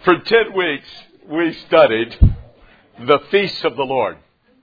For 10 weeks, we studied the feasts of the Lord,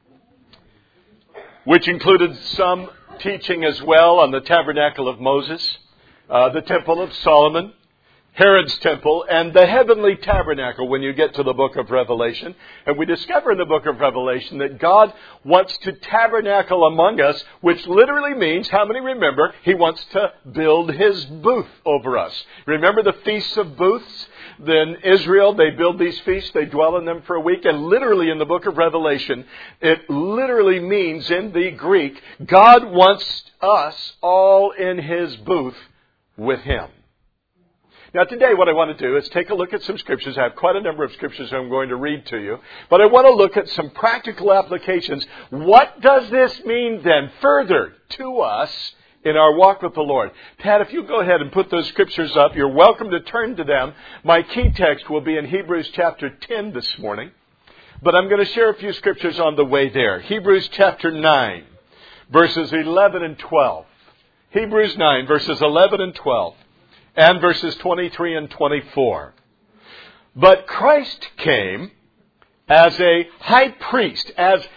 which included some teaching as well on the tabernacle of Moses, the temple of Solomon, Herod's temple, and the heavenly tabernacle when you get to the book of Revelation. And we discover in the book of Revelation that God wants to tabernacle among us, which literally means, how many remember, He wants to build His booth over us. Remember the Feasts of Booths? Then Israel, they build these feasts, they dwell in them for a week, and literally in the book of Revelation, it literally means in the Greek, God wants us all in His booth with Him. Now today what I want to do is take a look at some scriptures. I have quite a number of scriptures I'm going to read to you. But I want to look at some practical applications. What does this mean then further to us in our walk with the Lord? Pat, if you go ahead and put those scriptures up, you're welcome to turn to them. My key text will be in Hebrews chapter 10 this morning. But I'm going to share a few scriptures on the way there. Hebrews chapter 9, verses 11 and 12. Hebrews 9, verses 11 and 12. And verses 23 and 24. But Christ came as a high priest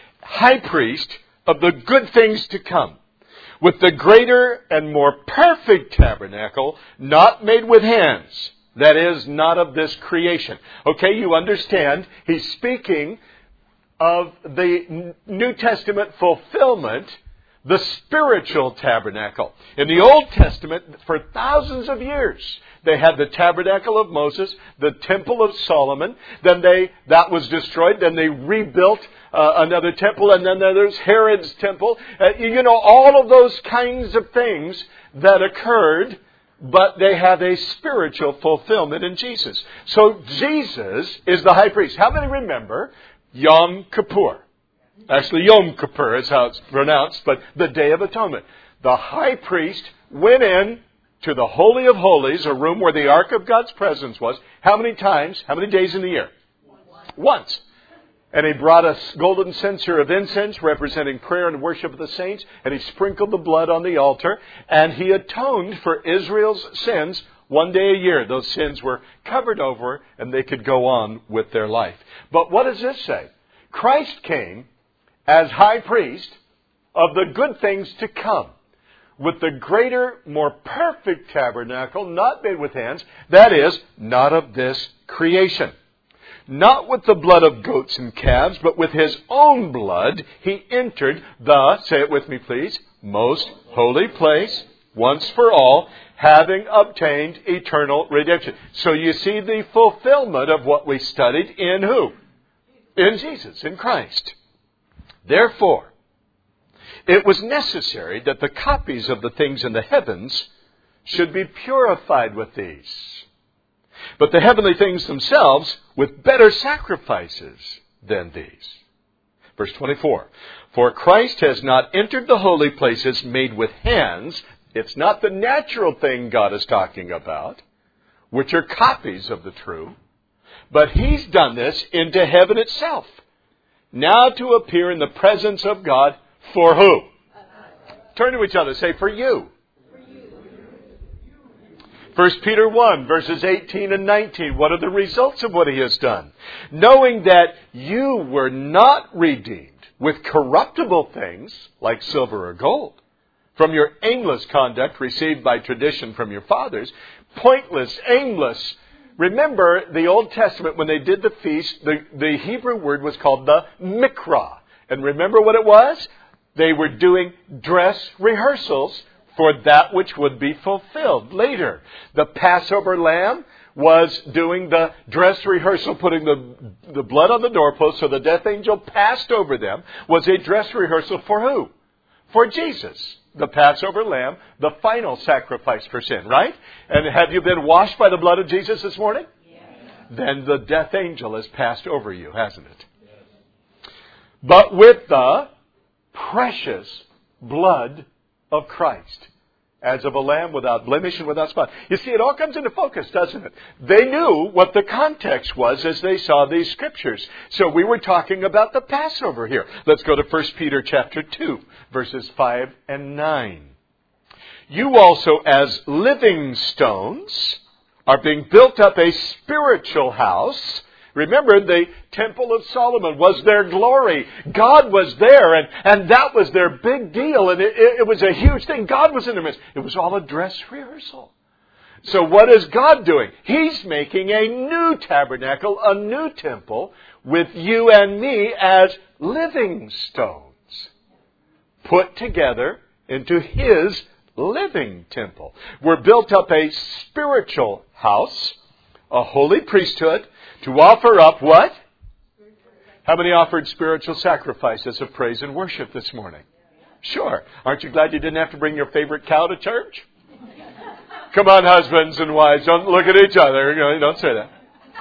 of the good things to come, with the greater and more perfect tabernacle, not made with hands, that is, not of this creation. Okay, you understand, he's speaking of the New Testament fulfillment, the spiritual tabernacle. In the Old Testament, for thousands of years, they had the tabernacle of Moses, the temple of Solomon. Then that was destroyed. Then they rebuilt another temple, and then there's Herod's temple. All of those kinds of things that occurred, but they have a spiritual fulfillment in Jesus. So Jesus is the high priest. How many remember Yom Kippur? Actually, Yom Kippur is how it's pronounced, but the Day of Atonement. The high priest went in to the Holy of Holies, a room where the Ark of God's presence was. How many times? How many days in the year? Once. And he brought a golden censer of incense representing prayer and worship of the saints, and he sprinkled the blood on the altar, and he atoned for Israel's sins one day a year. Those sins were covered over, and they could go on with their life. But what does this say? Christ came as high priest of the good things to come, with the greater, more perfect tabernacle, not made with hands, that is, not of this creation. Not with the blood of goats and calves, but with His own blood, He entered the, say it with me please, most holy place, once for all, having obtained eternal redemption. So you see the fulfillment of what we studied in who? In Jesus, in Christ. Therefore, it was necessary that the copies of the things in the heavens should be purified with these, but the heavenly things themselves with better sacrifices than these. Verse 24, for Christ has not entered the holy places made with hands. It's not the natural thing God is talking about, which are copies of the true, but He's done this into heaven itself, now to appear in the presence of God for who? Turn to each other. Say, for you. 1 Peter 1, verses 18 and 19. What are the results of what He has done? Knowing that you were not redeemed with corruptible things like silver or gold from your aimless conduct received by tradition from your fathers, pointless, aimless. Remember, the Old Testament, when they did the feast, the Hebrew word was called the mikra. And remember what it was? They were doing dress rehearsals for that which would be fulfilled later. The Passover lamb was doing the dress rehearsal, putting the blood on the doorpost so the death angel passed over them, was a dress rehearsal for who? For Jesus. The Passover lamb, the final sacrifice for sin, right? And have you been washed by the blood of Jesus this morning? Yes. Then the death angel has passed over you, hasn't it? Yes. But with the precious blood of Christ, as of a lamb without blemish and without spot. You see, it all comes into focus, doesn't it? They knew what the context was as they saw these scriptures. So we were talking about the Passover here. Let's go to 1 Peter chapter 2, verses 5 and 9. You also, as living stones, are being built up a spiritual house. Remember, the Temple of Solomon was their glory. God was there, and that was their big deal, and it was a huge thing. God was in their midst. It was all a dress rehearsal. So what is God doing? He's making a new tabernacle, a new temple, with you and me as living stones, put together into His living temple. We're built up a spiritual house, a holy priesthood, to offer up what? How many offered spiritual sacrifices of praise and worship this morning? Sure. Aren't you glad you didn't have to bring your favorite cow to church? Come on, husbands and wives, don't look at each other. Don't say that.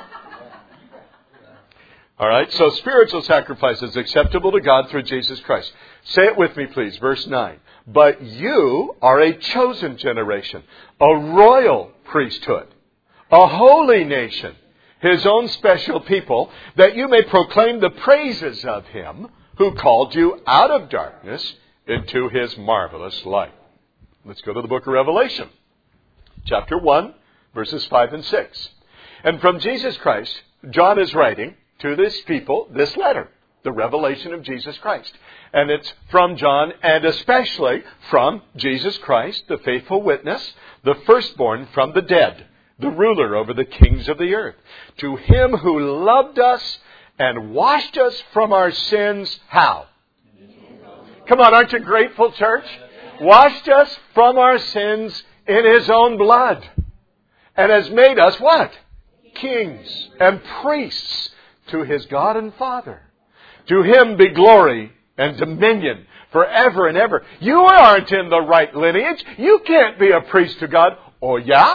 All right, so spiritual sacrifice is acceptable to God through Jesus Christ. Say it with me, please. Verse 9. But you are a chosen generation, a royal priesthood, a holy nation, His own special people, that you may proclaim the praises of Him who called you out of darkness into His marvelous light. Let's go to the book of Revelation. Chapter 1, verses 5 and 6. And from Jesus Christ, John is writing to this people this letter, the revelation of Jesus Christ. And it's from John, and especially from Jesus Christ, the faithful witness, the firstborn from the dead, the ruler over the kings of the earth. To Him who loved us and washed us from our sins, how? Come on, aren't you grateful, church? Washed us from our sins in His own blood, and has made us what? Kings and priests to His God and Father. To Him be glory and dominion forever and ever. You aren't in the right lineage. You can't be a priest to God. Oh, yeah?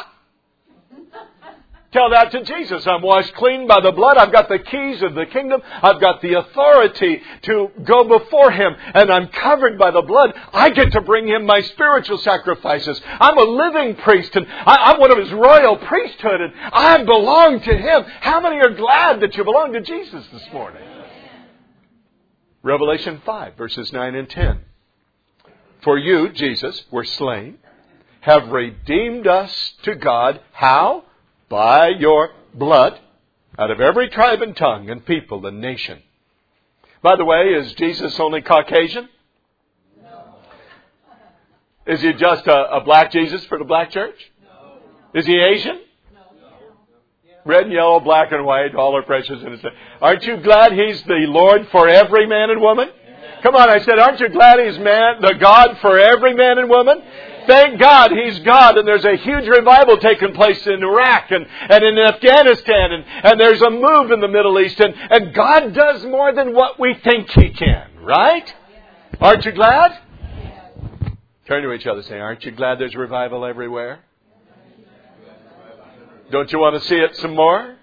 Tell that to Jesus. I'm washed clean by the blood. I've got the keys of the kingdom. I've got the authority to go before Him. And I'm covered by the blood. I get to bring Him my spiritual sacrifices. I'm a living priest. And I'm one of His royal priesthood. And I belong to Him. How many are glad that you belong to Jesus this morning? Revelation 5, verses 9 and 10. For you, Jesus, were slain, have redeemed us to God. How? By your blood, out of every tribe and tongue and people and nation. By the way, is Jesus only Caucasian? No. Is He just a black Jesus for the black church? No. Is He Asian? No. Red and yellow, black and white, all are precious in His name. Aren't you glad He's the Lord for every man and woman? Amen. Come on, I said, aren't you glad He's the God for every man and woman? Thank God He's God, and there's a huge revival taking place in Iraq and in Afghanistan, and there's a move in the Middle East, and God does more than what we think He can, right? Aren't you glad? Turn to each other and say, aren't you glad there's revival everywhere? Don't you want to see it some more?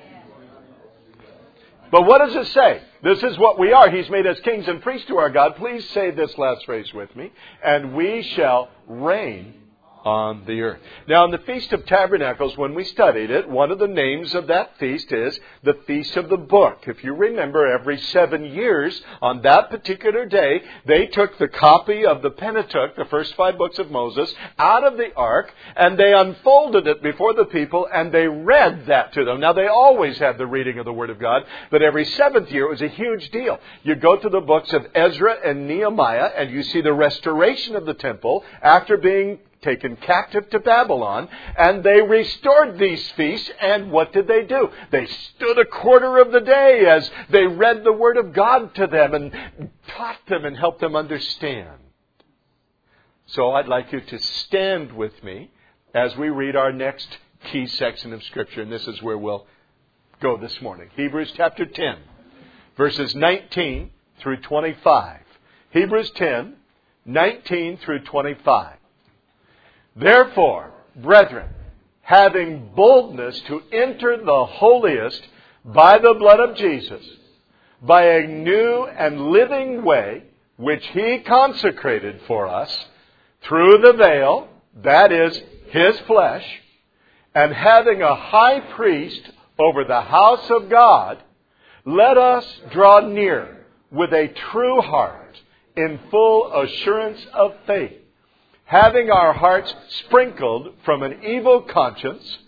But what does it say? This is what we are. He's made us kings and priests to our God. Please say this last phrase with me. And we shall reign on the earth. Now, in the Feast of Tabernacles, when we studied it, one of the names of that feast is the Feast of the Book. If you remember, every 7 years, on that particular day, they took the copy of the Pentateuch, the first 5 books of Moses, out of the ark, and they unfolded it before the people, and they read that to them. Now, they always had the reading of the Word of God, but every 7th year, it was a huge deal. You go to the books of Ezra and Nehemiah, and you see the restoration of the temple after being taken captive to Babylon, and they restored these feasts, and what did they do? They stood a quarter of the day as they read the Word of God to them and taught them and helped them understand. So I'd like you to stand with me as we read our next key section of Scripture, and this is where we'll go this morning. Hebrews chapter 10, verses 19 through 25. Hebrews 10, 19 through 25. Therefore, brethren, having boldness to enter the holiest by the blood of Jesus, by a new and living way, which He consecrated for us, through the veil, that is, His flesh, and having a high priest over the house of God, let us draw near with a true heart, in full assurance of faith, having our hearts sprinkled from an evil conscience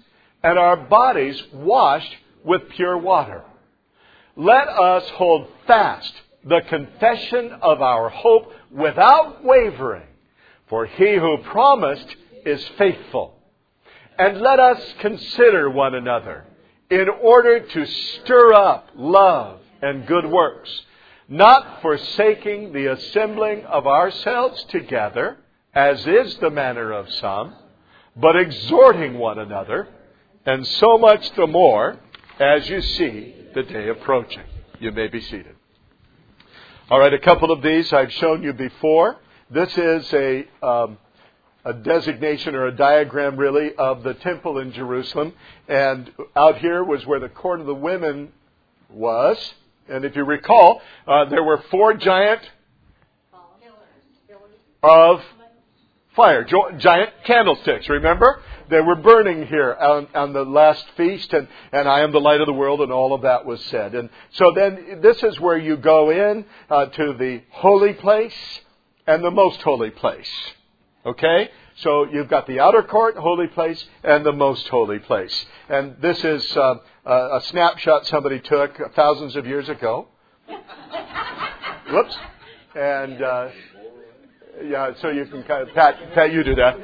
and our bodies washed with pure water. Let us hold fast the confession of our hope without wavering, for He who promised is faithful. And let us consider one another in order to stir up love and good works, not forsaking the assembling of ourselves together, as is the manner of some, but exhorting one another, and so much the more as you see the day approaching. You may be seated. All right, a couple of these I've shown you before. This is a designation or a diagram, really, of the temple in Jerusalem. And out here was where the court of the women was. And if you recall, there were 4 giant of fire, giant candlesticks, remember? They were burning here on the last feast, and I am the light of the world, and all of that was said. And so then this is where you go in to the holy place and the most holy place. Okay? So you've got the outer court, holy place, and the most holy place. And this is a snapshot somebody took thousands of years ago. Whoops. And yeah, so you can kind of Pat, you do that.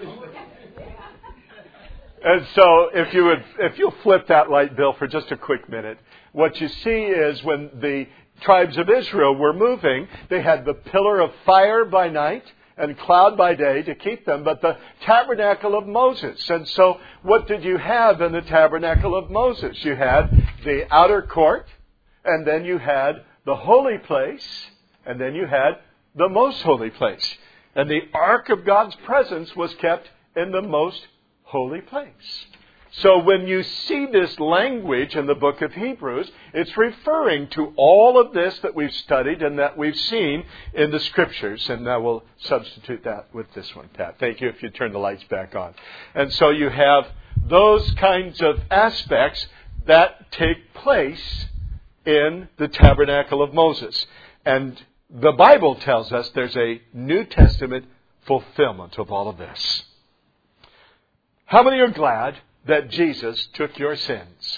And so if you'll flip that light, Bill, for just a quick minute, what you see is when the tribes of Israel were moving, they had the pillar of fire by night and cloud by day to keep them, but the tabernacle of Moses. And so what did you have in the tabernacle of Moses? You had the outer court, and then you had the holy place, and then you had the most holy place. And the ark of God's presence was kept in the most holy place. So when you see this language in the book of Hebrews, it's referring to all of this that we've studied and that we've seen in the Scriptures. And now we'll substitute that with this one, Pat. Thank you if you turn the lights back on. And so you have those kinds of aspects that take place in the tabernacle of Moses. And the Bible tells us there's a New Testament fulfillment of all of this. How many are glad that Jesus took your sins?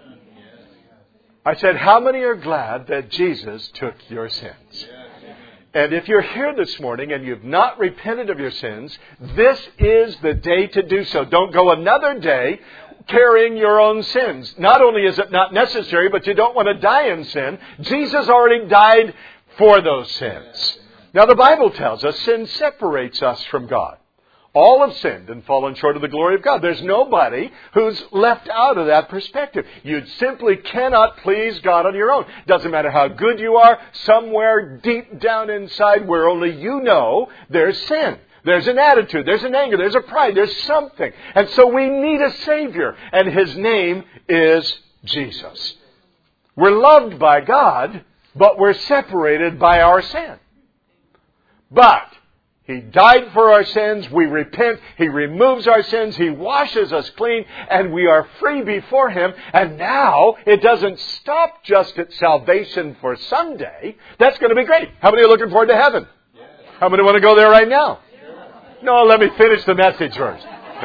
I said, how many are glad that Jesus took your sins? And if you're here this morning and you've not repented of your sins, this is the day to do so. Don't go another day carrying your own sins. Not only is it not necessary, but you don't want to die in sin. Jesus already died for those sins. Now the Bible tells us sin separates us from God. All have sinned and fallen short of the glory of God. There's nobody who's left out of that perspective. You simply cannot please God on your own. Doesn't matter how good you are, somewhere deep down inside where only you know, there's sin. There's an attitude, there's an anger, there's a pride, there's something. And so we need a Savior, and His name is Jesus. We're loved by God, but we're separated by our sin. But He died for our sins, we repent, He removes our sins, He washes us clean, and we are free before Him. And now, it doesn't stop just at salvation for Sunday. That's going to be great. How many are looking forward to heaven? How many want to go there right now? No, let me finish the message first.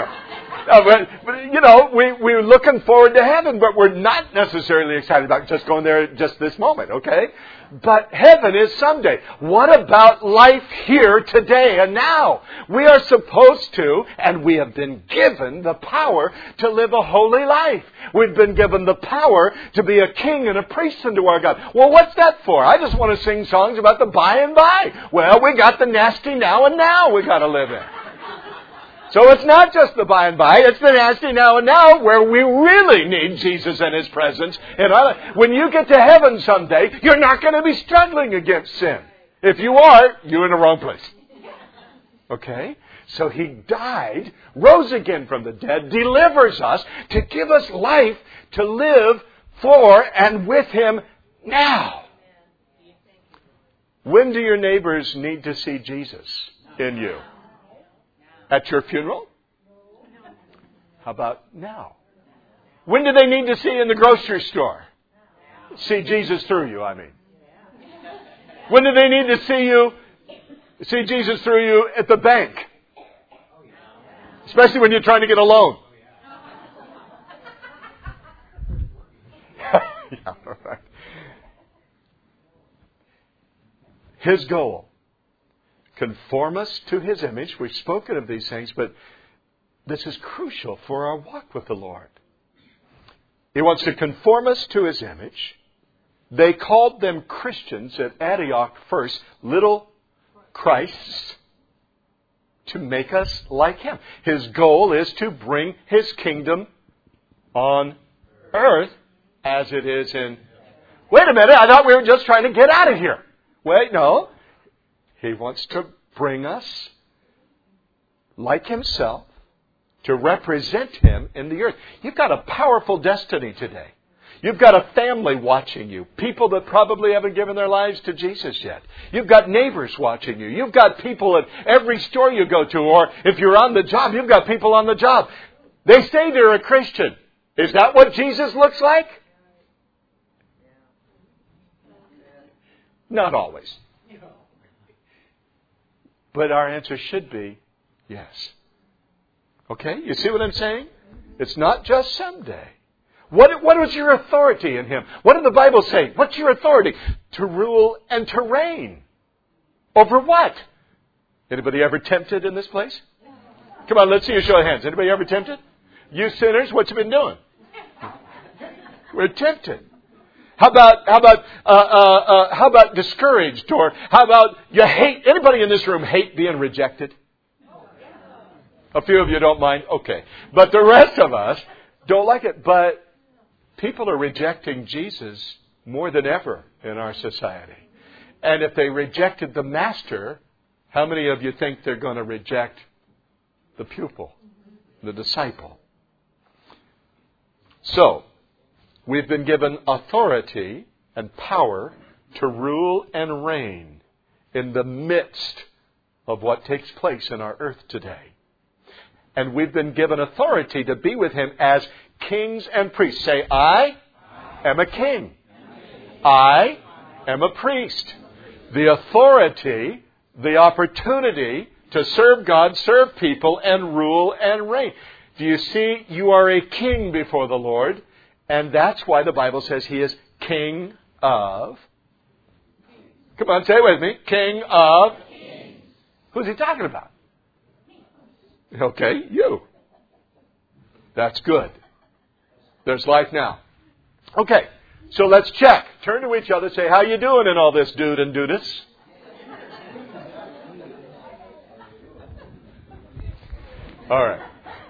But we're looking forward to heaven, but we're not necessarily excited about just going there just this moment, okay? But heaven is someday. What about life here today and now? We are supposed to, and we have been given the power to live a holy life. We've been given the power to be a king and a priest unto our God. Well, what's that for? I just want to sing songs about the by and by. Well, we got the nasty now and now we got to live in. So it's not just the by and by, it's the nasty now and now where we really need Jesus and His presence. And when you get to heaven someday, you're not going to be struggling against sin. If you are, you're in the wrong place. Okay? So He died, rose again from the dead, delivers us to give us life to live for and with Him now. When do your neighbors need to see Jesus in you? At your funeral? How about now? When do they need to see you in the grocery store? See Jesus through you, I mean. When do they need to see Jesus through you at the bank? Especially when you're trying to get a loan. Yeah, all right. His goal, conform us to His image. We've spoken of these things, but this is crucial for our walk with the Lord. He wants to conform us to His image. They called them Christians at Antioch first, little Christs, to make us like Him. His goal is to bring His kingdom on earth as it is in... Wait a minute, I thought we were just trying to get out of here. Wait, no. He wants to bring us like Himself, to represent Him in the earth. You've got a powerful destiny today. You've got a family watching you. People that probably haven't given their lives to Jesus yet. You've got neighbors watching you. You've got people at every store you go to. Or if you're on the job, you've got people on the job. They say they're a Christian. Is that what Jesus looks like? Not always. But our answer should be yes. Okay? You see what I'm saying? It's not just someday. What is your authority in Him? What did the Bible say? What's your authority? To rule and to reign. Over what? Anybody ever tempted in this place? Come on, let's see you show of hands. Anybody ever tempted? You sinners, what you been doing? We're tempted. How about discouraged? Or how about you hate? Anybody in this room hate being rejected? A few of you don't mind. Okay. But the rest of us don't like it. But people are rejecting Jesus more than ever in our society. And if they rejected the master, how many of you think they're going to reject the pupil, the disciple? So, we've been given authority and power to rule and reign in the midst of what takes place in our earth today. And we've been given authority to be with Him as kings and priests. Say, I am a king. I am a priest. The authority, the opportunity to serve God, serve people, and rule and reign. Do you see? You are a king before the Lord. And that's why the Bible says He is King of... Come on, say it with me. King of... Who's He talking about? Okay, you. That's good. There's life now. Okay, so let's check. Turn to each other, say, how you doing in all this dude and dudess? All right.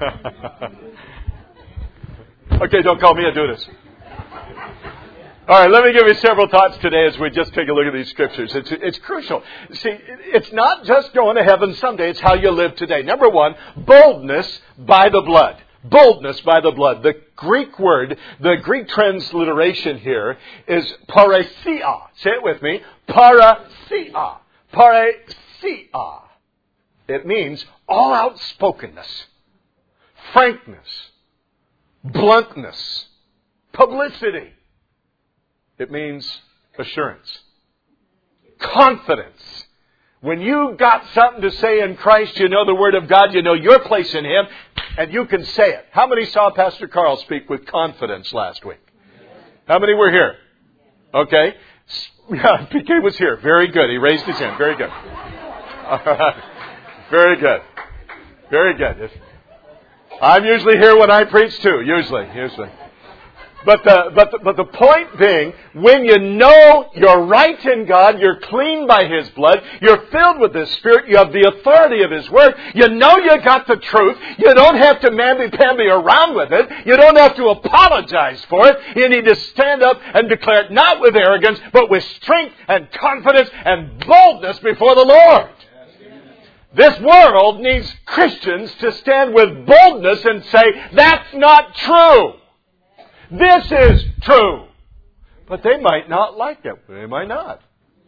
Okay, don't call me a dudess. All right, let me give you several thoughts today as we just take a look at these scriptures. It's crucial. See, it's not just going to heaven someday. It's how you live today. Number one, boldness by the blood. Boldness by the blood. The Greek word, the Greek transliteration here is parousia. Say it with me. Parousia. Parousia. It means all outspokenness, frankness, bluntness, publicity. It means assurance, confidence. When you got something to say in Christ, you know the Word of God, you know your place in Him, and you can say it. How many saw Pastor Carl speak with confidence last week? How many were here? Okay. Yeah, PK was here. Very good. He raised his hand. Very good. All right. Very good. Very good. I'm usually here when I preach too. Usually. But the point being, when you know you're right in God, you're clean by His blood, you're filled with His Spirit, you have the authority of His Word, you know you got the truth, you don't have to mamby-pamby around with it, you don't have to apologize for it, you need to stand up and declare it not with arrogance, but with strength and confidence and boldness before the Lord. This world needs Christians to stand with boldness and say, that's not true. This is true. But they might not like it. They might not.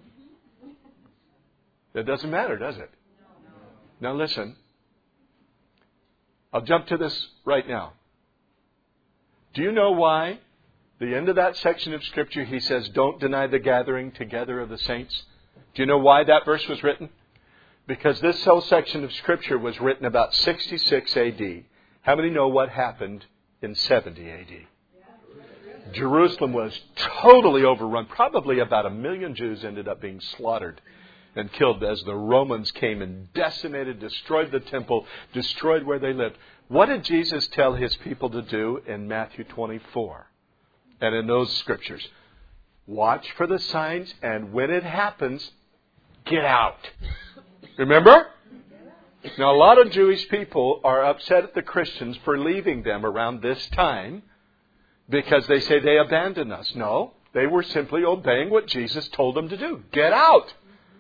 That doesn't matter, does it? Now listen. I'll jump to this right now. Do you know why? The end of that section of Scripture, he says, don't deny the gathering together of the saints. Do you know why that verse was written? Because this whole section of Scripture was written about 66 A.D. How many know what happened in 70 A.D.? Jerusalem was totally overrun. Probably about 1 million Jews ended up being slaughtered and killed as the Romans came and decimated, destroyed the temple, destroyed where they lived. What did Jesus tell his people to do in Matthew 24 and in those scriptures? Watch for the signs, and when it happens, get out. Remember? Now, a lot of Jewish people are upset at the Christians for leaving them around this time because they say they abandoned us. No, they were simply obeying what Jesus told them to do. Get out.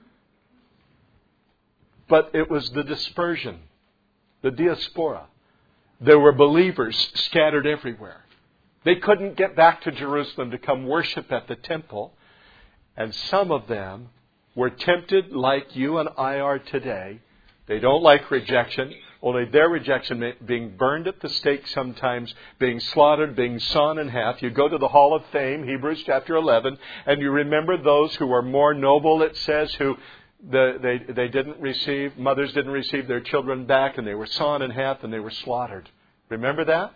But it was the dispersion, the diaspora. There were believers scattered everywhere. They couldn't get back to Jerusalem to come worship at the temple. And some of them were tempted like you and I are today. They don't like rejection, only their rejection being burned at the stake sometimes, being slaughtered, being sawn in half. You go to the Hall of Fame, Hebrews chapter 11, and you remember those who were more noble, it says, who they didn't receive, mothers didn't receive their children back, and they were sawn in half and they were slaughtered. Remember that?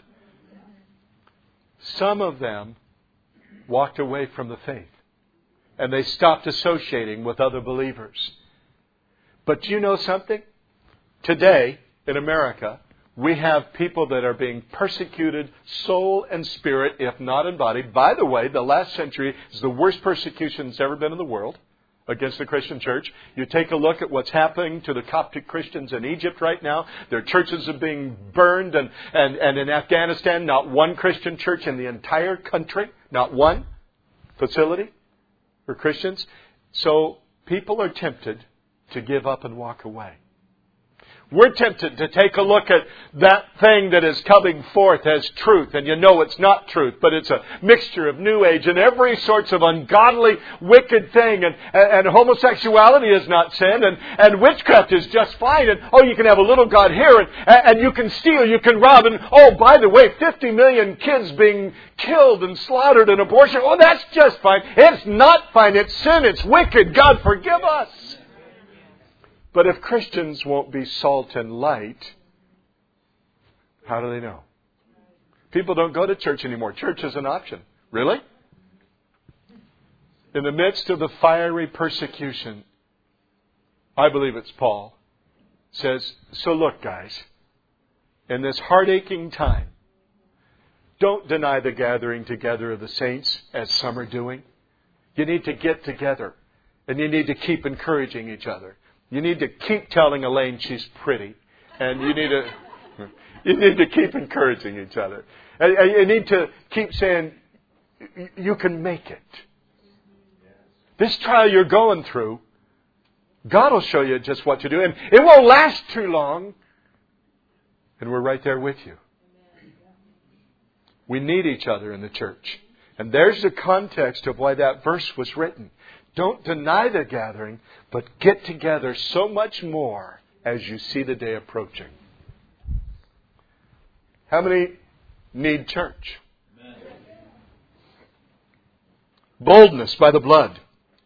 Some of them walked away from the faith, and they stopped associating with other believers. But do you know something? Today, in America, we have people that are being persecuted, soul and spirit, if not in body. By the way, the last century is the worst persecution that's ever been in the world against the Christian church. You take a look at what's happening to the Coptic Christians in Egypt right now. Their churches are being burned. And in Afghanistan, not one Christian church in the entire country, not one facility for Christians. So people are tempted to give up and walk away. We're tempted to take a look at that thing that is coming forth as truth. And you know it's not truth, but it's a mixture of New Age and every sorts of ungodly, wicked thing. And homosexuality is not sin. And witchcraft is just fine. And, you can have a little God here. And you can steal, you can rob. And, by the way, 50 million kids being killed and slaughtered in abortion. That's just fine. It's not fine. It's sin. It's wicked. God forgive us. But if Christians won't be salt and light, how do they know? People don't go to church anymore. Church is an option. Really? In the midst of the fiery persecution, I believe it's Paul, says, so look, guys, in this heart-aching time, don't deny the gathering together of the saints as some are doing. You need to get together, and you need to keep encouraging each other. You need to keep telling Elaine she's pretty. And you need to keep encouraging each other. And you need to keep saying, you can make it. This trial you're going through, God will show you just what to do. And it won't last too long. And we're right there with you. We need each other in the church. And there's the context of why that verse was written. Don't deny the gathering, but get together so much more as you see the day approaching. How many need church? Amen. Boldness by the blood.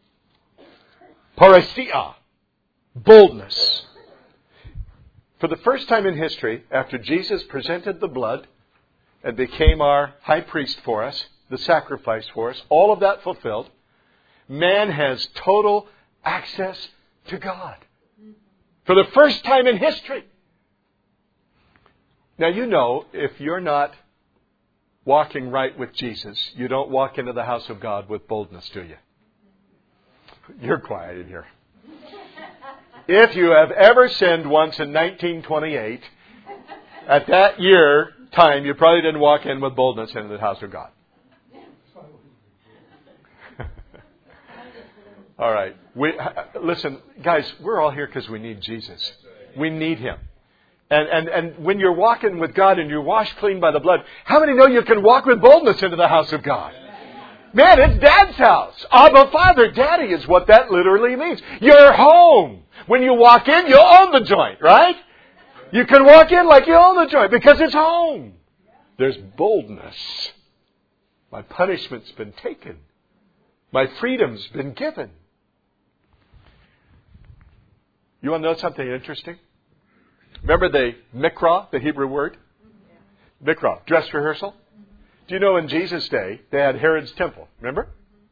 Parousia. Boldness. For the first time in history, after Jesus presented the blood and became our high priest for us, the sacrifice for us, all of that fulfilled, man has total access to God. For the first time in history. Now, you know, if you're not walking right with Jesus, you don't walk into the house of God with boldness, do you? You're quiet in here. If you have ever sinned once in 1928, at that year time, you probably didn't walk in with boldness into the house of God. All right. Listen, guys, we're all here because we need Jesus. We need Him. And when you're walking with God and you're washed clean by the blood, how many know you can walk with boldness into the house of God? Man, it's Dad's house. Abba, Father, Daddy is what that literally means. You're home. When you walk in, you own the joint, right? You can walk in like you own the joint because it's home. There's boldness. My punishment's been taken. My freedom's been given. You want to know something interesting? Remember the mikra, the Hebrew word? Mikra, dress rehearsal? Do you know in Jesus' day, they had Herod's temple? Remember?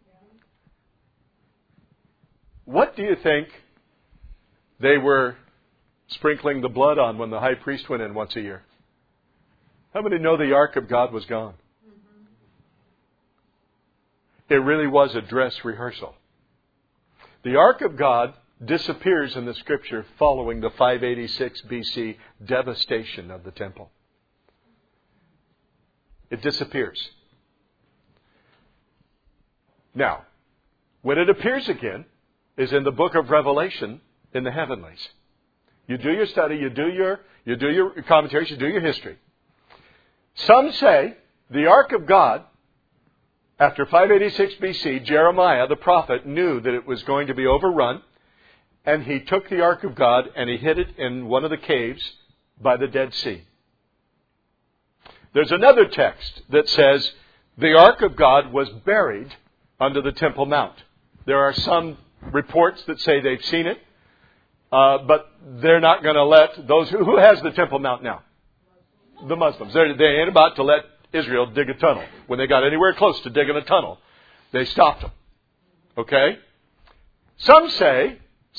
What do you think they were sprinkling the blood on when the high priest went in once a year? How many know the ark of God was gone? It really was a dress rehearsal. The ark of God disappears in the Scripture following the 586 BC devastation of the temple. It disappears. Now, when it appears again is in the book of Revelation in the heavenlies. You do your study, you do your commentaries, you do your history. Some say the ark of God, after 586 BC, Jeremiah the prophet knew that it was going to be overrun, and he took the ark of God and he hid it in one of the caves by the Dead Sea. There's another text that says the ark of God was buried under the Temple Mount. There are some reports that say they've seen it, but they're not going to let those... Who has the Temple Mount now? The Muslims. They ain't about to let Israel dig a tunnel. When they got anywhere close to digging a tunnel, they stopped them. Okay? Some say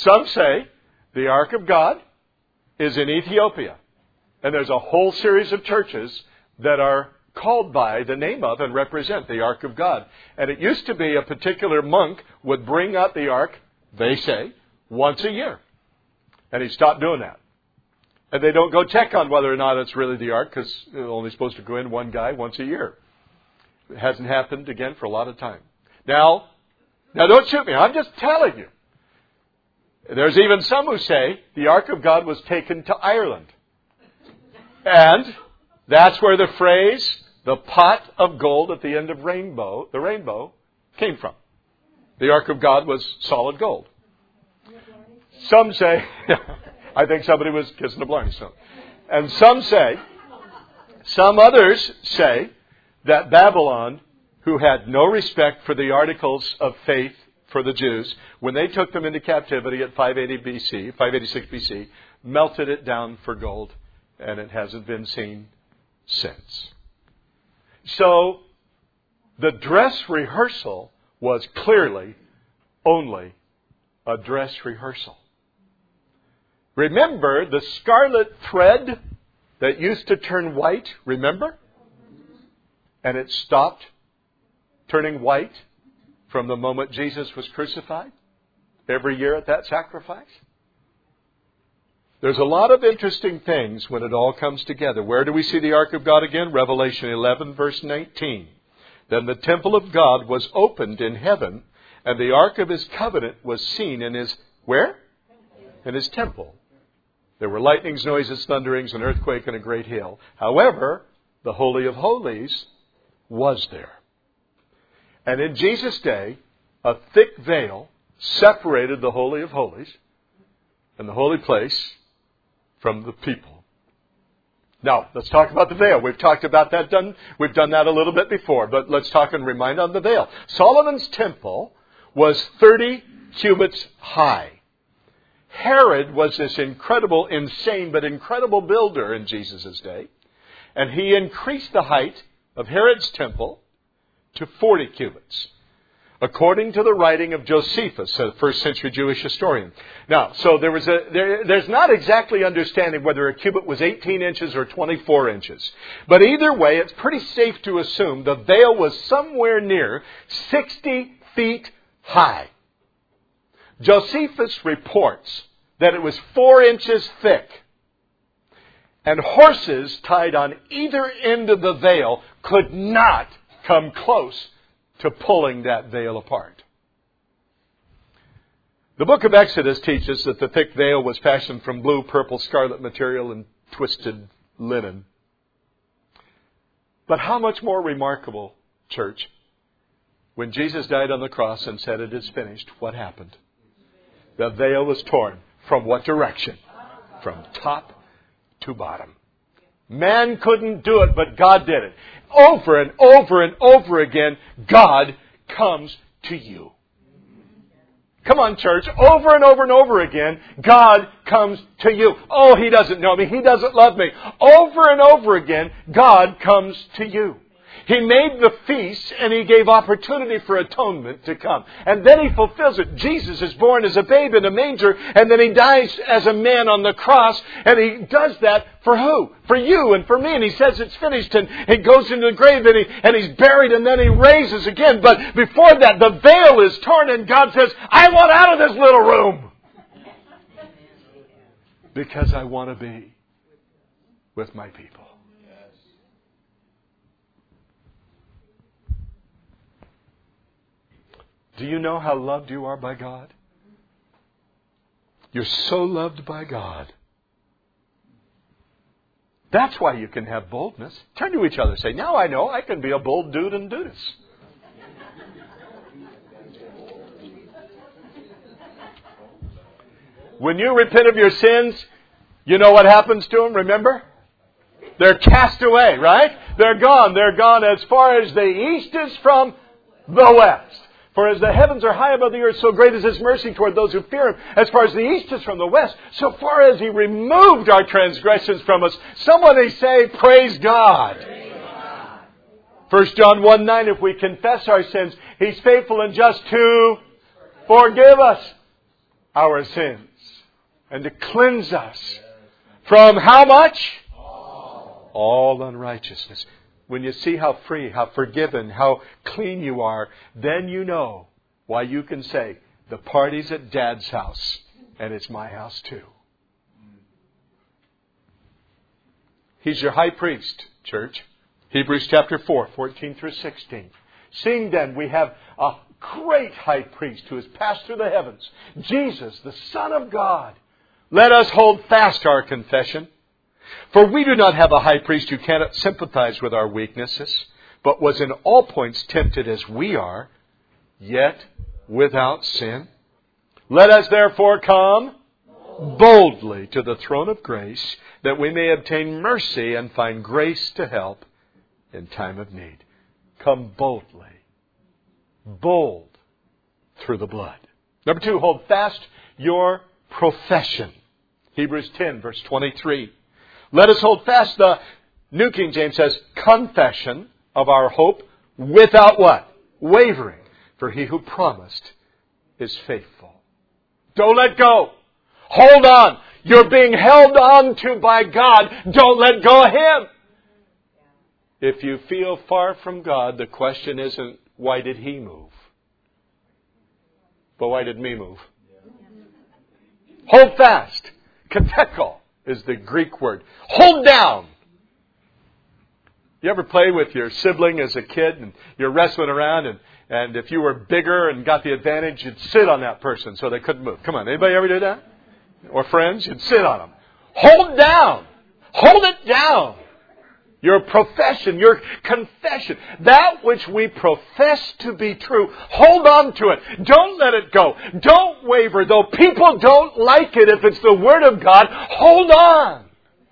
the ark of God is in Ethiopia. And there's a whole series of churches that are called by the name of and represent the ark of God. And it used to be a particular monk would bring out the ark, they say, once a year. And he stopped doing that. And they don't go check on whether or not it's really the ark, because they're only supposed to go in one guy once a year. It hasn't happened again for a lot of time. Now don't shoot me. I'm just telling you. There's even some who say the ark of God was taken to Ireland. And that's where the phrase, the pot of gold at the end of the rainbow, came from. The ark of God was solid gold. Some say, I think somebody was kissing a Blarney Stone. And some others say that Babylon, who had no respect for the articles of faith for the Jews, when they took them into captivity at 586 BC, melted it down for gold, and it hasn't been seen since. So, the dress rehearsal was clearly only a dress rehearsal. Remember the scarlet thread that used to turn white? Remember? And it stopped turning white from the moment Jesus was crucified? Every year at that sacrifice? There's a lot of interesting things when it all comes together. Where do we see the ark of God again? Revelation 11, verse 19. Then the temple of God was opened in heaven, and the ark of his covenant was seen in his... Where? In his temple. There were lightnings, noises, thunderings, an earthquake, and a great hail. However, the Holy of Holies was there. And in Jesus' day, a thick veil separated the Holy of Holies and the holy place from the people. Now, let's talk about the veil. We've talked about that. We've done that a little bit before, but let's talk and remind on the veil. Solomon's temple was 30 cubits high. Herod was this incredible, insane, but incredible builder in Jesus' day. And he increased the height of Herod's temple to 40 cubits, according to the writing of Josephus, a first century Jewish historian. Now, so there's not exactly understanding whether a cubit was 18 inches or 24 inches. But either way, it's pretty safe to assume the veil was somewhere near 60 feet high. Josephus reports that it was 4 inches thick, and horses tied on either end of the veil could not come close to pulling that veil apart. The book of Exodus teaches that the thick veil was fashioned from blue, purple, scarlet material and twisted linen. But how much more remarkable, church, when Jesus died on the cross and said, "It is finished," what happened? The veil was torn. From what direction? From top to bottom. Man couldn't do it, but God did it. Over and over and over again, God comes to you. Come on, church. Over and over and over again, God comes to you. Oh, He doesn't know me. He doesn't love me. Over and over again, God comes to you. He made the feast and He gave opportunity for atonement to come. And then He fulfills it. Jesus is born as a babe in a manger, and then He dies as a man on the cross. And He does that for who? For you and for me. And He says it's finished, and He goes into the grave, and He's buried, and then He raises again. But before that, the veil is torn, and God says, I want out of this little room. Because I want to be with my people. Do you know how loved you are by God? You're so loved by God. That's why you can have boldness. Turn to each other and say, now I know I can be a bold dude and do this. When you repent of your sins, you know what happens to them, remember? They're cast away, right? They're gone. They're gone as far as the east is from the west. For as the heavens are high above the earth, so great is His mercy toward those who fear Him. As far as the east is from the west, so far as He removed our transgressions from us. Somebody say, praise God. Praise God. 1 John 1:9, if we confess our sins, He's faithful and just to forgive us our sins and to cleanse us from how much? All unrighteousness. When you see how free, how forgiven, how clean you are, then you know why you can say, the party's at Dad's house, and it's my house too. He's your high priest, church. Hebrews chapter 4, 14 through 16. Seeing then we have a great high priest who has passed through the heavens, Jesus, the Son of God. Let us hold fast our confession. For we do not have a high priest who cannot sympathize with our weaknesses, but was in all points tempted as we are, yet without sin. Let us therefore come boldly to the throne of grace, that we may obtain mercy and find grace to help in time of need. Come boldly. Bold through the blood. Number 2, hold fast your profession. Hebrews 10, verse 23. Let us hold fast, the New King James says, confession of our hope without what? Wavering. For He who promised is faithful. Don't let go. Hold on. You're being held on to by God. Don't let go of Him. If you feel far from God, the question isn't, why did He move? But why did me move? Hold fast. Kateko is the Greek word. Hold down. You ever play with your sibling as a kid and you're wrestling around and if you were bigger and got the advantage, you'd sit on that person so they couldn't move. Come on, anybody ever do that? Or friends, you'd sit on them. Hold down. Hold it down. Your profession, your confession, that which we profess to be true, hold on to it. Don't let it go. Don't waver. Though people don't like it, if it's the Word of God, hold on.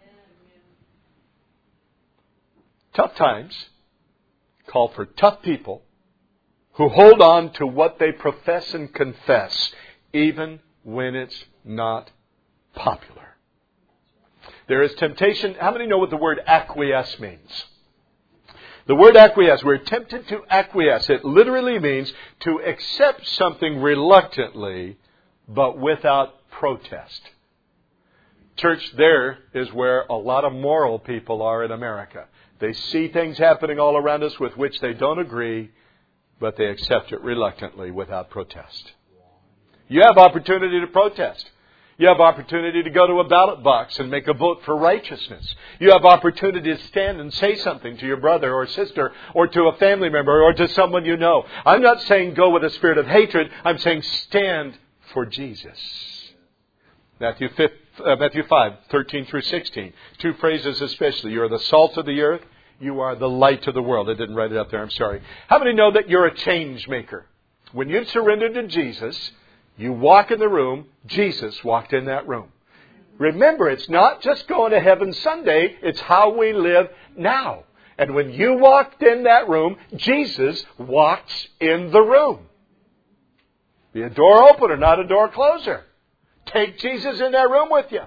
Tough times call for tough people who hold on to what they profess and confess, even when it's not popular. There is temptation. How many know what the word acquiesce means? The word acquiesce, we're tempted to acquiesce. It literally means to accept something reluctantly, but without protest. Church, there is where a lot of moral people are in America. They see things happening all around us with which they don't agree, but they accept it reluctantly without protest. You have opportunity to protest. You have opportunity to go to a ballot box and make a vote for righteousness. You have opportunity to stand and say something to your brother or sister or to a family member or to someone you know. I'm not saying go with a spirit of hatred. I'm saying stand for Jesus. Matthew 5, 13 through 16. 2 phrases especially. You are the salt of the earth. You are the light of the world. I didn't write it up there. I'm sorry. How many know that you're a change maker? When you've surrendered to Jesus, you walk in the room, Jesus walked in that room. Remember, it's not just going to heaven Sunday, it's how we live now. And when you walked in that room, Jesus walks in the room. Be a door opener, not a door closer. Take Jesus in that room with you.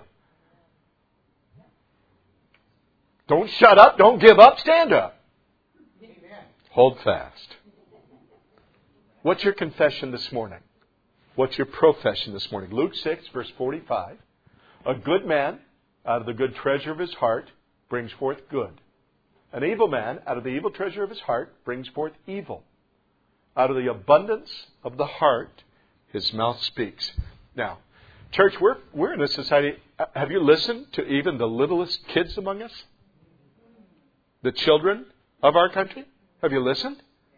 Don't shut up, don't give up, stand up. Hold fast. What's your confession this morning? What's your profession this morning? Luke 6, verse 45. A good man, out of the good treasure of his heart, brings forth good. An evil man, out of the evil treasure of his heart, brings forth evil. Out of the abundance of the heart, his mouth speaks. Now, church, we're in a society. Have you listened to even the littlest kids among us? The children of our country? Have you listened?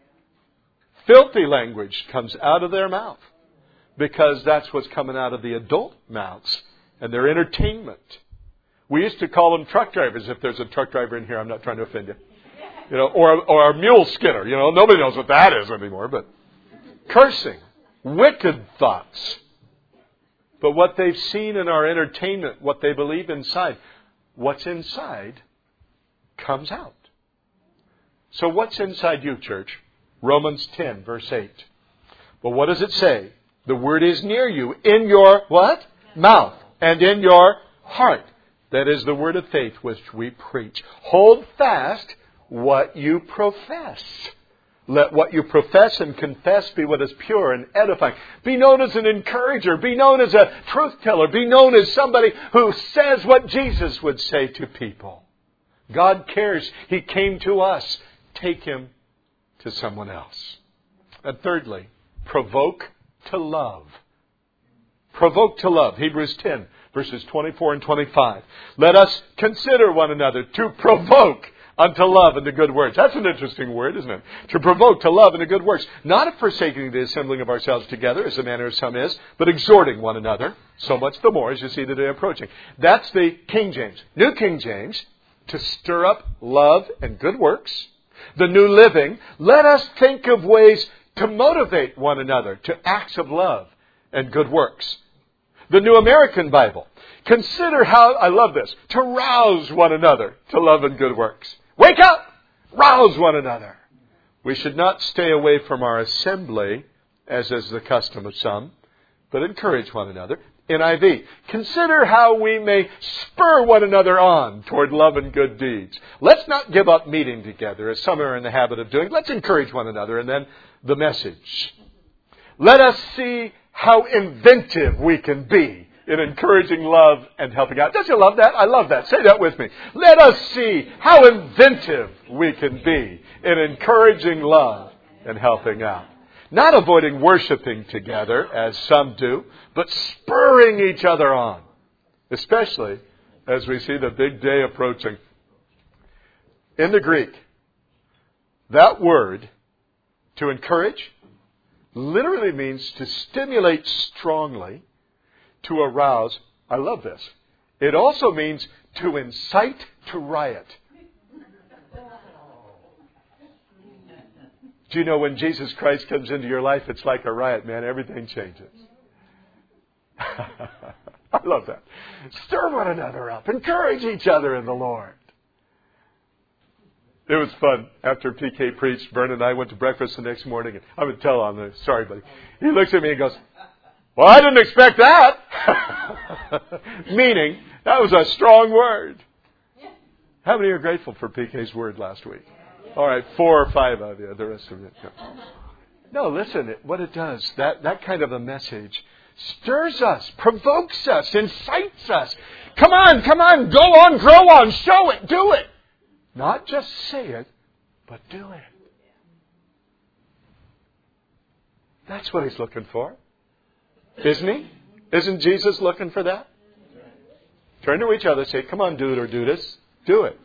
Filthy language comes out of their mouth because that's what's coming out of the adult mouths and their entertainment. We used to call them truck drivers. If there's a truck driver in here, I'm not trying to offend you. Or a mule skinner. Nobody knows what that is anymore. But cursing, wicked thoughts. But what they've seen in our entertainment, what they believe inside, what's inside comes out. So what's inside you, church? Romans 10, verse 8. Well, what does it say? The word is near you, in your what? Mouth, and in your heart. That is the word of faith which we preach. Hold fast what you profess. Let what you profess and confess be what is pure and edifying. Be known as an encourager. Be known as a truth teller. Be known as somebody who says what Jesus would say to people. God cares. He came to us. Take Him to someone else. And thirdly, provoke to love. Provoke to love. Hebrews 10, verses 24 and 25. Let us consider one another to provoke unto love and to good works. That's an interesting word, isn't it? To provoke to love and to good works. Not forsaking the assembling of ourselves together, as the manner of some is, but exhorting one another, so much the more as you see the day approaching. That's the King James. New King James, to stir up love and good works. The New Living, let us think of ways to motivate one another to acts of love and good works. The New American Bible, consider how, I love this, to rouse one another to love and good works. Wake up! Rouse one another. We should not stay away from our assembly, as is the custom of some, but encourage one another. NIV, consider how we may spur one another on toward love and good deeds. Let's not give up meeting together, as some are in the habit of doing. Let's encourage one another. And then the message. Let us see how inventive we can be in encouraging love and helping out. Don't you love that? I love that. Say that with me. Let us see how inventive we can be in encouraging love and helping out. Not avoiding worshiping together, as some do, but spurring each other on. Especially as we see the big day approaching. In the Greek, that word, to encourage, literally means to stimulate strongly, to arouse. I love this. It also means to incite to riot. Do you know when Jesus Christ comes into your life, it's like a riot, man. Everything changes. I love that. Stir one another up. Encourage each other in the Lord. It was fun. After PK preached, Vern and I went to breakfast the next morning. And I would tell on the, sorry, buddy. He looks at me and goes, well, I didn't expect that. Meaning, that was a strong word. How many are grateful for PK's word last week? All right, 4 or 5 of you. The rest of you. No, listen, what it does, that kind of a message stirs us, provokes us, incites us. Come on, go on, grow on, show it, do it. Not just say it, but do it. That's what He's looking for. Isn't He? Isn't Jesus looking for that? Turn to each other, say, come on, dude or dudess, do it.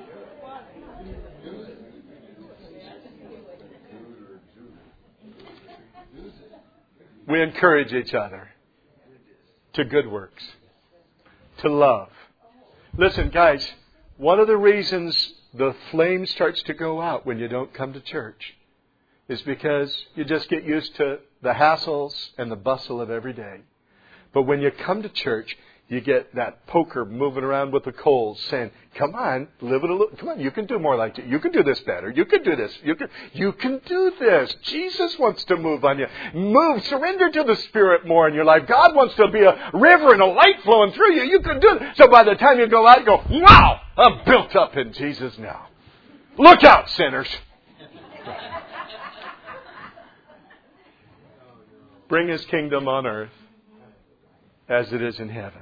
We encourage each other to good works, to love. Listen, guys, one of the reasons the flame starts to go out when you don't come to church is because you just get used to the hassles and the bustle of every day. But when you come to church, you get that poker moving around with the coals saying, come on, live it a little. Come on, you can do more like it. You can do this better. You can do this. You can do this. Jesus wants to move on you. Move, surrender to the Spirit more in your life. God wants to be a river and a light flowing through you. You can do it. So by the time you go out, you go, wow, I'm built up in Jesus now. Look out, sinners. Bring His kingdom on earth as it is in heaven.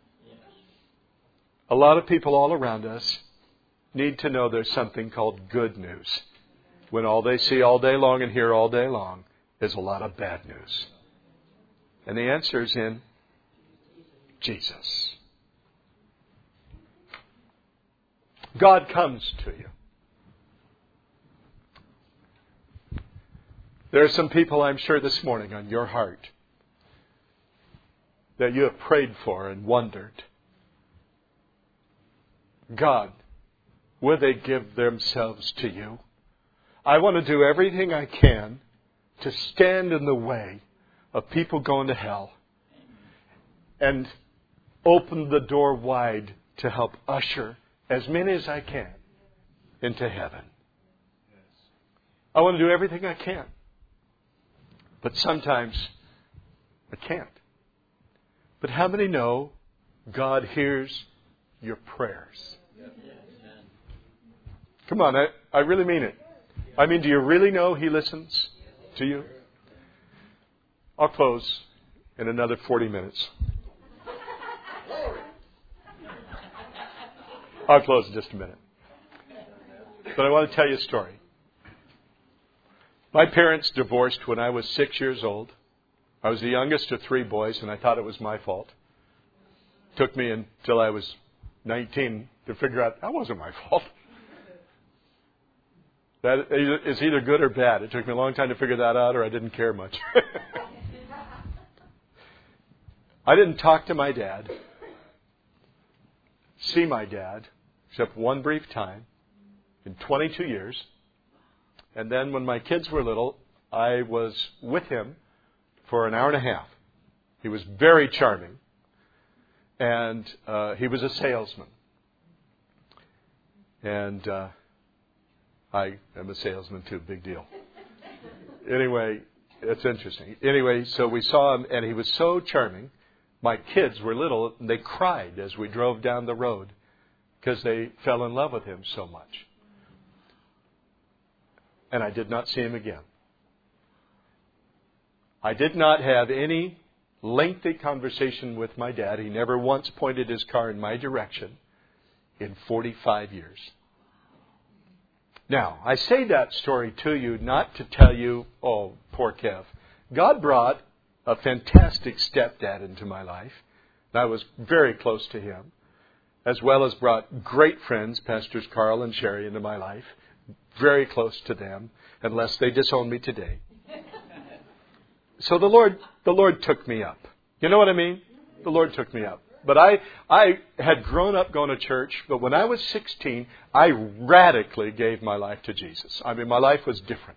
A lot of people all around us need to know there's something called good news, when all they see all day long and hear all day long is a lot of bad news. And the answer is in Jesus. God comes to you. There are some people, I'm sure, this morning on your heart that you have prayed for and wondered, God, will they give themselves to you? I want to do everything I can to stand in the way of people going to hell and open the door wide to help usher as many as I can into heaven. I want to do everything I can. But sometimes I can't. But how many know God hears your prayers? Come on, I really mean it. I mean, do you really know He listens to you? I'll close in another 40 minutes. I'll close in just a minute. But I want to tell you a story. My parents divorced when I was 6 years old. I was the youngest of 3 boys, and I thought it was my fault. It took me until I was 19 to figure out that wasn't my fault. That is either good or bad. It took me a long time to figure that out, or I didn't care much. I didn't talk to my dad, see my dad, except one brief time in 22 years. And then when my kids were little, I was with him for an hour and a half. He was very charming. And he was a salesman. And I am a salesman too, big deal. Anyway, it's interesting. Anyway, so we saw him, and he was so charming. My kids were little, and they cried as we drove down the road because they fell in love with him so much. And I did not see him again. I did not have any lengthy conversation with my dad. He never once pointed his car in my direction in 45 years. Now, I say that story to you not to tell you, oh, poor Kev. God brought a fantastic stepdad into my life. And I was very close to him, as well as brought great friends, Pastors Carl and Sherry, into my life. Very close to them, unless they disown me today. So the Lord took me up. You know what I mean? The Lord took me up. But I had grown up going to church, but when I was 16, I radically gave my life to Jesus. I mean, my life was different.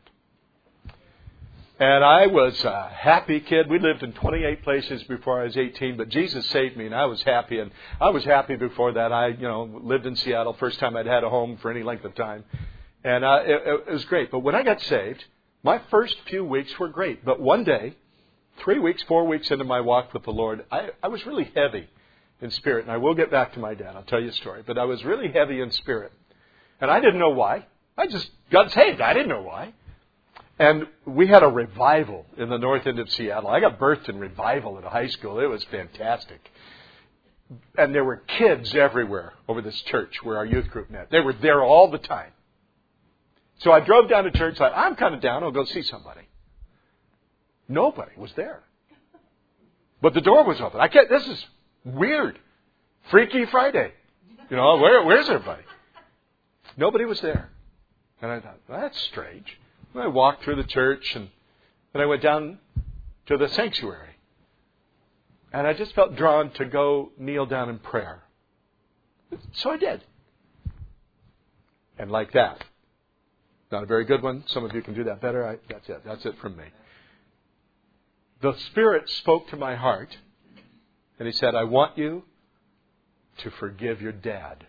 And I was a happy kid. We lived in 28 places before I was 18, but Jesus saved me, and I was happy. And I was happy before that. I, lived in Seattle, first time I'd had a home for any length of time. And it was great. But when I got saved, my first few weeks were great. But one day, 3 weeks, 4 weeks into my walk with the Lord, I was really heavy in spirit. And I will get back to my dad. I'll tell you a story. But I was really heavy in spirit. And I didn't know why. I just got saved. I didn't know why. And we had a revival in the north end of Seattle. I got birthed in revival at a high school. It was fantastic. And there were kids everywhere over this church where our youth group met. They were there all the time. So I drove down to church, thought, I'm kind of down, I'll go see somebody. Nobody was there. But the door was open. This is weird. Freaky Friday. Where's everybody? Nobody was there. And I thought, well, that's strange. And I walked through the church, and then I went down to the sanctuary. And I just felt drawn to go kneel down in prayer. So I did. And like that. Not a very good one. Some of you can do that better. That's it. That's it from me. The Spirit spoke to my heart, and He said, I want you to forgive your dad.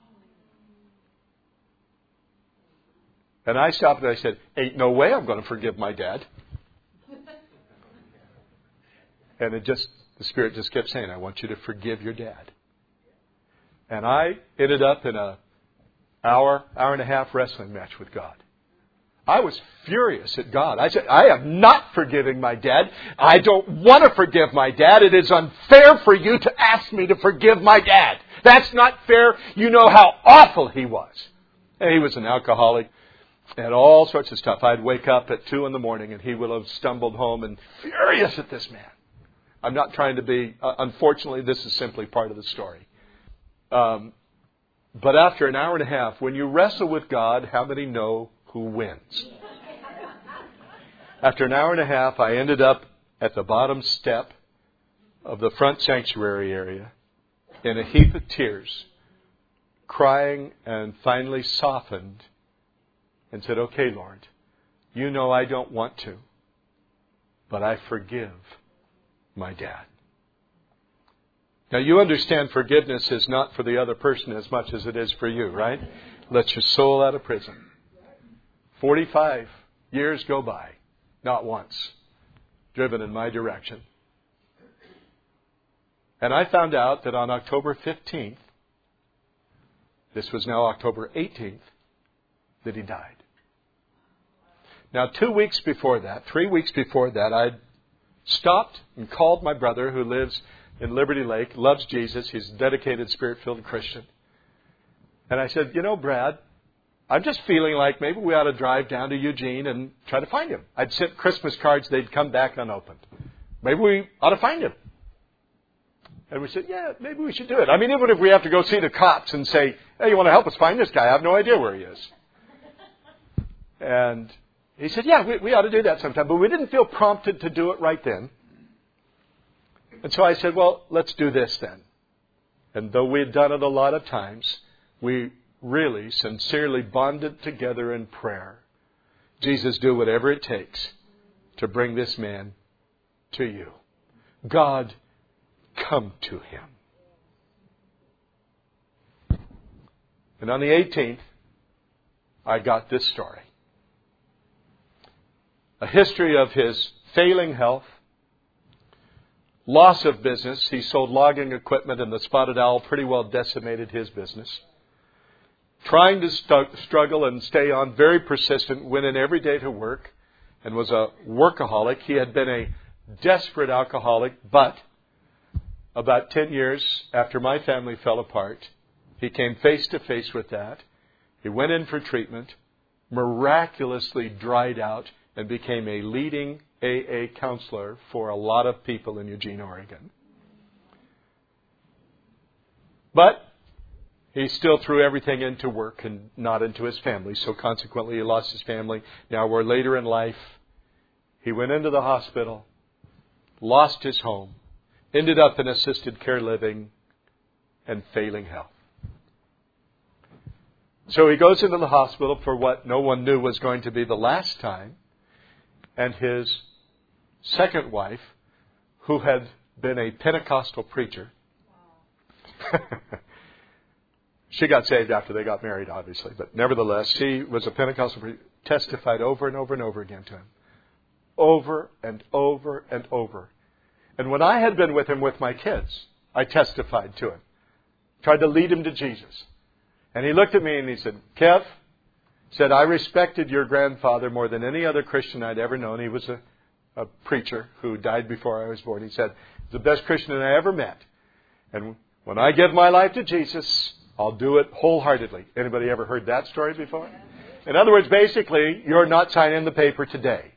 And I stopped and I said, ain't no way I'm going to forgive my dad. And the Spirit just kept saying, I want you to forgive your dad. And I ended up in an hour and a half wrestling match with God. I was furious at God. I said, I am not forgiving my dad. I don't want to forgive my dad. It is unfair for you to ask me to forgive my dad. That's not fair. You know how awful he was. And he was an alcoholic and all sorts of stuff. I'd wake up at 2 a.m. and he would have stumbled home and furious at this man. I'm not trying to be, unfortunately, this is simply part of the story. But after an hour and a half, when you wrestle with God, how many know who wins? After an hour and a half, I ended up at the bottom step of the front sanctuary area in a heap of tears, crying, and finally softened and said, okay, Lord, you know I don't want to, but I forgive my dad. Now, you understand forgiveness is not for the other person as much as it is for you, right? Let your soul out of prison. 45 years go by, not once, driven in my direction. And I found out that on October 15th, this was now October 18th, that he died. Now, 2 weeks before that, 3 weeks before that, I'd stopped and called my brother who lives in Liberty Lake, loves Jesus. He's a dedicated, Spirit-filled Christian. And I said, you know, Brad, I'm just feeling like maybe we ought to drive down to Eugene and try to find him. I'd sent Christmas cards. They'd come back unopened. Maybe we ought to find him. And we said, yeah, maybe we should do it. I mean, even if we have to go see the cops and say, hey, you want to help us find this guy? I have no idea where he is. And he said, yeah, we ought to do that sometime. But we didn't feel prompted to do it right then. And so I said, well, let's do this then. And though we had done it a lot of times, we really sincerely bonded together in prayer. Jesus, do whatever it takes to bring this man to you. God, come to him. And on the 18th, I got this story. A history of his failing health, loss of business. He sold logging equipment and the spotted owl pretty well decimated his business. Trying to struggle and stay on, very persistent, went in every day to work and was a workaholic. He had been a desperate alcoholic, but about 10 years after my family fell apart, he came face to face with that. He went in for treatment, miraculously dried out, and became a leading AA counselor for a lot of people in Eugene, Oregon. But he still threw everything into work and not into his family. So consequently, he lost his family. Now we're later in life. He went into the hospital, lost his home, ended up in assisted care living, and failing health. So he goes into the hospital for what no one knew was going to be the last time. And his second wife, who had been a Pentecostal preacher, she got saved after they got married, obviously, but nevertheless, she was a Pentecostal preacher, testified over and over and over again to him. Over and over and over. And when I had been with him with my kids, I testified to him. Tried to lead him to Jesus. And he looked at me and he said, Kev, said, I respected your grandfather more than any other Christian I'd ever known. He was a preacher who died before I was born. He said, he's the best Christian I ever met. And when I give my life to Jesus, I'll do it wholeheartedly. Anybody ever heard that story before? In other words, basically, you're not signing the paper today.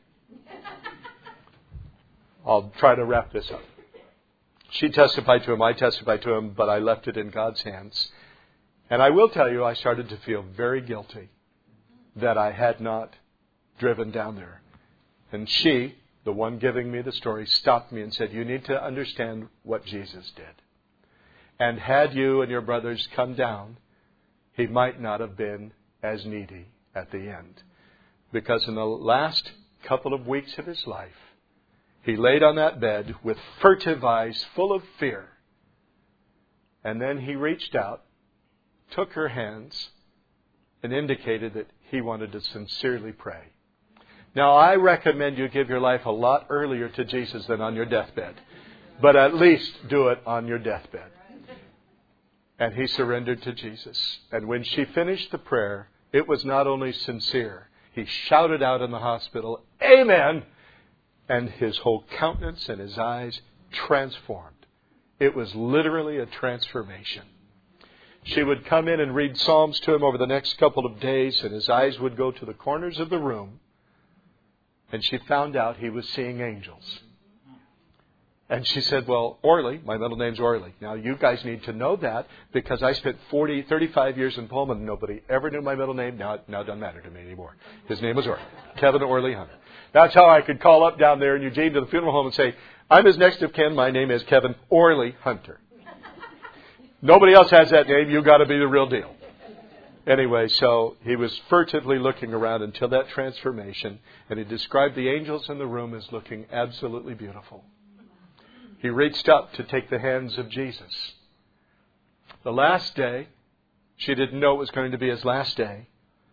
I'll try to wrap this up. She testified to him, I testified to him, but I left it in God's hands. And I will tell you, I started to feel very guilty that I had not driven down there. And she, the one giving me the story, stopped me and said, you need to understand what Jesus did. And had you and your brothers come down, he might not have been as needy at the end. Because in the last couple of weeks of his life, he laid on that bed with furtive eyes full of fear. And then he reached out, took her hands, and indicated that he wanted to sincerely pray. Now, I recommend you give your life a lot earlier to Jesus than on your deathbed. But at least do it on your deathbed. And he surrendered to Jesus. And when she finished the prayer, it was not only sincere, He shouted out in the hospital, "Amen!" And his whole countenance and his eyes transformed. It was literally a transformation. She would come in and read Psalms to him over the next couple of days, and his eyes would go to the corners of the room, and she found out he was seeing angels. And she said, "Well, Orley, my middle name's Orley. Now, you guys need to know that because I spent 35 years in Pullman. Nobody ever knew my middle name. Now it doesn't matter to me anymore. His name was Orley. Kevin Orley Hunter. That's how I could call up down there in Eugene to the funeral home and say, 'I'm his next of kin. My name is Kevin Orley Hunter.' Nobody else has that name. You've got to be the real deal." Anyway, so he was furtively looking around until that transformation, and he described the angels in the room as looking absolutely beautiful. He reached up to take the hands of Jesus. The last day, she didn't know it was going to be his last day.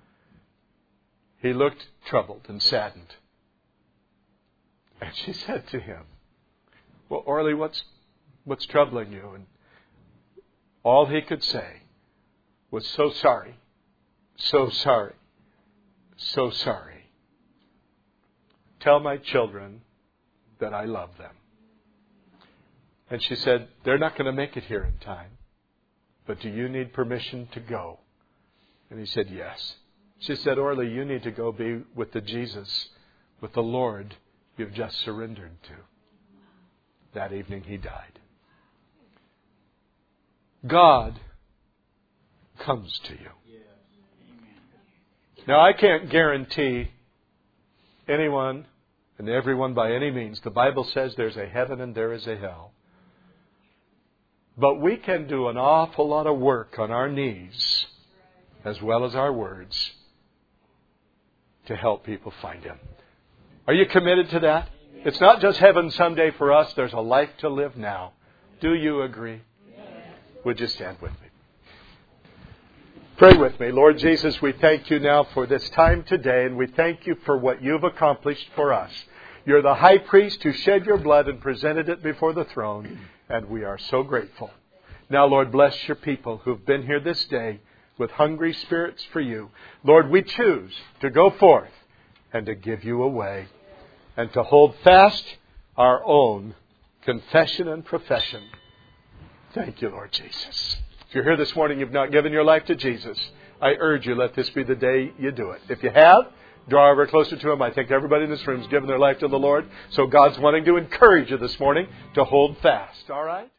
He looked troubled and saddened. And she said to him, "Well, Orley, what's troubling you?" And all he could say was, "So sorry, so sorry, so sorry. Tell my children that I love them." And she said, "They're not going to make it here in time. But do you need permission to go?" And he said, "Yes." She said, "Orley, you need to go be with the Jesus, with the Lord you've just surrendered to." That evening he died. God comes to you. Now, I can't guarantee anyone and everyone by any means. The Bible says there's a heaven and there is a hell. But we can do an awful lot of work on our knees, as well as our words, to help people find Him. Are you committed to that? It's not just heaven someday for us. There's a life to live now. Do you agree? Would you stand with me? Pray with me. Lord Jesus, we thank you now for this time today, and we thank you for what you've accomplished for us. You're the high priest who shed your blood and presented it before the throne, and we are so grateful. Now, Lord, bless your people who've been here this day with hungry spirits for you. Lord, we choose to go forth and to give you away and to hold fast our own confession and profession. Thank you, Lord Jesus. If you're here this morning, you've not given your life to Jesus, I urge you, let this be the day you do it. If you have, draw ever closer to Him. I think everybody in this room has given their life to the Lord. So God's wanting to encourage you this morning to hold fast. All right?